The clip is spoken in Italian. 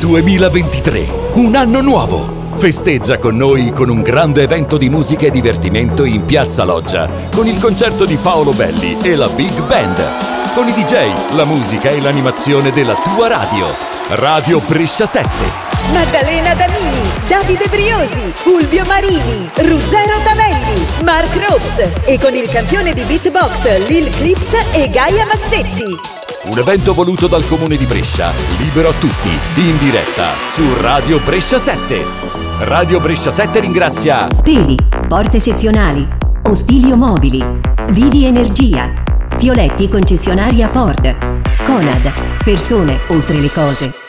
2023, un anno nuovo. Festeggia con noi con un grande evento di musica e divertimento in Piazza Loggia, con il concerto di Paolo Belli e la Big Band, con i DJ, la musica e l'animazione della tua radio. Radio Brescia 7. Maddalena Damini, Davide Briosi, Fulvio Marini, Ruggero Tavelli, Mark Ropes e con il campione di beatbox Lil Clips e Gaia Massetti. Un evento voluto dal Comune di Brescia, libero a tutti, in diretta su Radio Brescia 7. Radio Brescia 7 ringrazia Peli, Porte Sezionali, Ostilio Mobili, Vivi Energia, Fioletti concessionaria Ford, Conad, persone oltre le cose.